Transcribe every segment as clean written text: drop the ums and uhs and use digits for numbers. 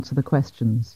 To the questions.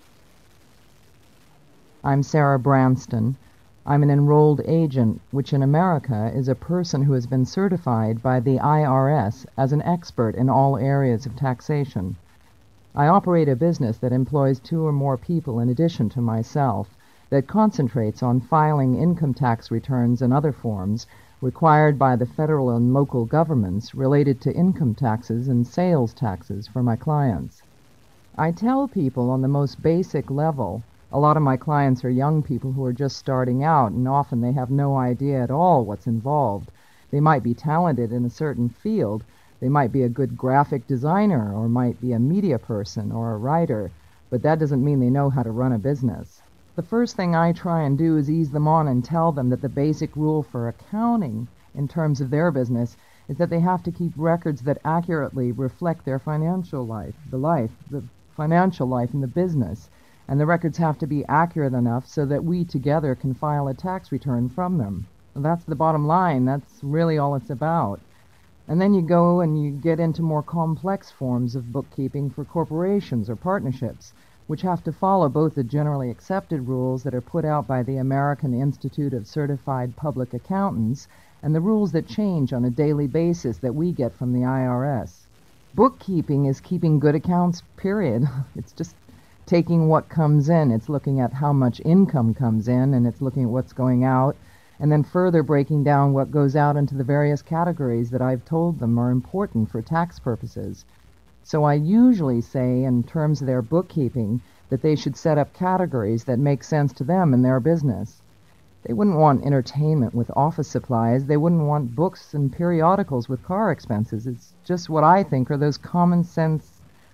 I'm Sarah Branston. I'm an enrolled agent, which in America is a person who has been certified by the IRS as an expert in all areas of taxation. I operate a business that employs 2 or more people in addition to myself, that concentrates on filing income tax returns and other forms required by the federal and local governments related to income taxes and sales taxes for my clients. I tell people on the most basic level. A lot of my clients are young people who are just starting out, and often they have no idea at all what's involved. They might be talented in a certain field. They might be a good graphic designer, or might be a media person or a writer, but that doesn't mean they know how to run a business. The first thing I try and do is ease them on and tell them that the basic rule for accounting in terms of their business is that they have to keep records that accurately reflect their financial life, the financial life in the business, and the records have to be accurate enough so that we together can file a tax return from them. That's the bottom line. That's really all it's about. And then you go and you get into more complex forms of bookkeeping for corporations or partnerships, which have to follow both the generally accepted rules that are put out by the American Institute of Certified Public Accountants and the rules that change on a daily basis that we get from the IRS. Bookkeeping is keeping good accounts, period. It's just taking what comes in. It's looking at how much income comes in, and it's looking at what's going out, and then further breaking down what goes out into the various categories that I've told them are important for tax purposes. So I usually say, in terms of their bookkeeping, that they should set up categories that make sense to them and their business. They wouldn't want entertainment with office supplies. They wouldn't want books and periodicals with car expenses. It's just what I think are those common sense.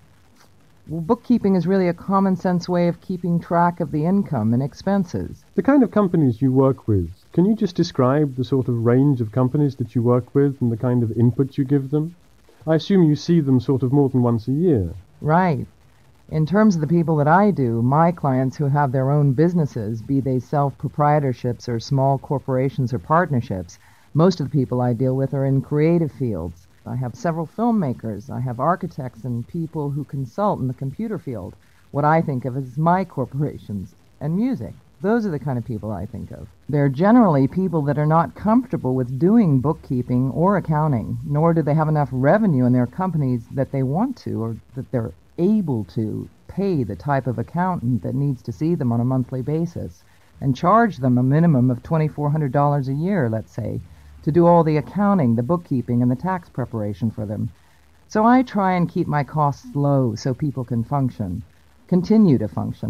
Well, bookkeeping is really a common sense way of keeping track of the income and expenses. The kind of companies you work with, can you just describe the sort of range of companies that you work with and the kind of input you give them? I assume you see them sort of more than once a year. Right. In terms of the people that I do, my clients who have their own businesses, be they self-proprietorships or small corporations or partnerships, most of the people I deal with are in creative fields. I have several filmmakers. I have architects and people who consult in the computer field, what I think of as my corporations, and music. Those are the kind of people I think of. They're generally people that are not comfortable with doing bookkeeping or accounting, nor do they have enough revenue in their companies that they want to, or that they're able to pay the type of accountant that needs to see them on a monthly basis and charge them a minimum of $2,400 a year, let's say, to do all the accounting, the bookkeeping, and the tax preparation for them. So I try and keep my costs low so people can continue to function.